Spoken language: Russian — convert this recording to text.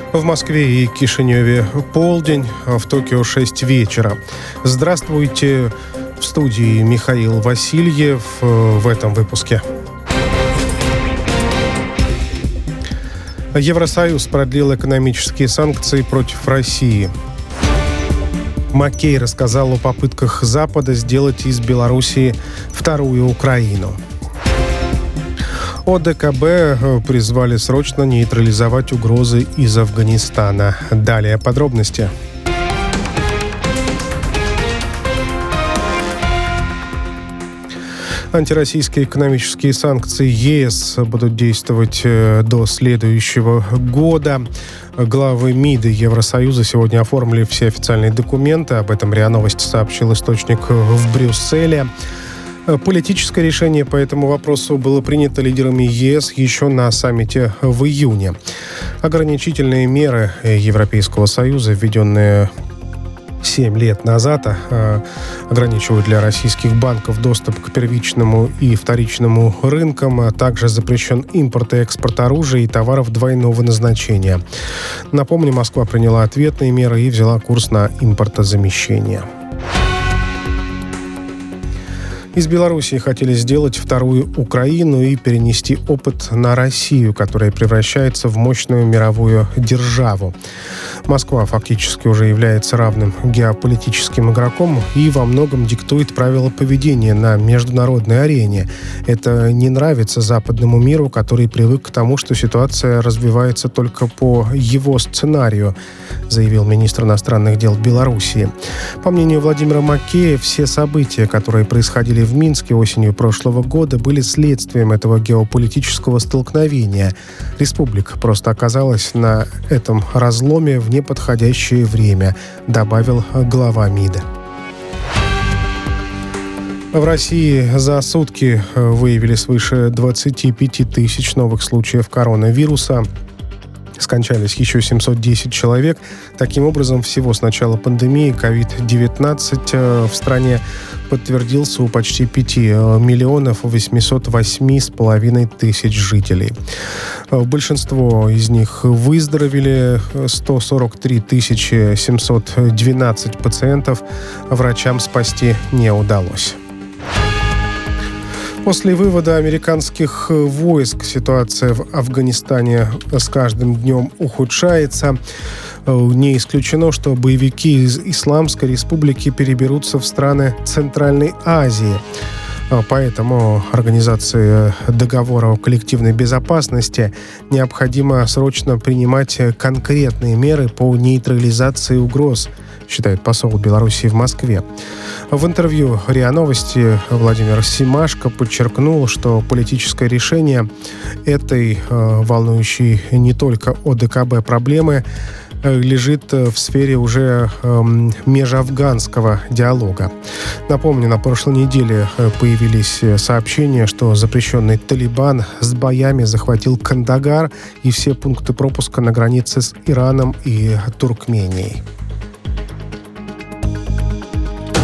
В Москве и Кишиневе полдень, а в Токио 6 вечера. Здравствуйте, в студии Михаил Васильев в этом выпуске. Евросоюз продлил экономические санкции против России. Маккей рассказал о попытках Запада сделать из Белоруссии вторую Украину. ОДКБ призвали срочно нейтрализовать угрозы из Афганистана. Далее подробности. Антироссийские экономические санкции ЕС будут действовать до следующего года. Главы МИД Евросоюза сегодня оформили все официальные документы. Об этом РИА Новости сообщил источник в Брюсселе. Политическое решение по этому вопросу было принято лидерами ЕС еще на саммите в июне. Ограничительные меры Европейского Союза, введенные 7 лет назад, ограничивают для российских банков доступ к первичному и вторичному рынкам, а также запрещен импорт и экспорт оружия и товаров двойного назначения. Напомню, Москва приняла ответные меры и взяла курс на импортозамещение. Из Белоруссии хотели сделать вторую Украину и перенести опыт на Россию, которая превращается в мощную мировую державу. Москва фактически уже является равным геополитическим игроком и во многом диктует правила поведения на международной арене. Это не нравится западному миру, который привык к тому, что ситуация развивается только по его сценарию, заявил министр иностранных дел Белоруссии. По мнению Владимира Маккея, все события, которые происходили в Минске осенью прошлого года, были следствием этого геополитического столкновения. Республика просто оказалась на этом разломе в неподходящее время, добавил глава МИДа. В России за сутки выявили свыше 25 тысяч новых случаев коронавируса. Скончались еще 710 человек. Таким образом, всего с начала пандемии COVID-19 в стране подтвердился у почти 5 миллионов 808,5 тысяч жителей. Большинство из них выздоровели, 143 712 пациентов врачам спасти не удалось. После вывода американских войск ситуация в Афганистане с каждым днем ухудшается. Не исключено, что боевики из Исламской Республики переберутся в страны Центральной Азии. Поэтому организации договора о коллективной безопасности необходимо срочно принимать конкретные меры по нейтрализации угроз, считает посол Белоруссии в Москве. В интервью РИА Новости Владимир Семашко подчеркнул, что политическое решение этой волнующей не только ОДКБ проблемы лежит в сфере уже межафганского диалога. Напомню, на прошлой неделе появились сообщения, что запрещенный Талибан с боями захватил Кандагар и все пункты пропуска на границе с Ираном и Туркменией.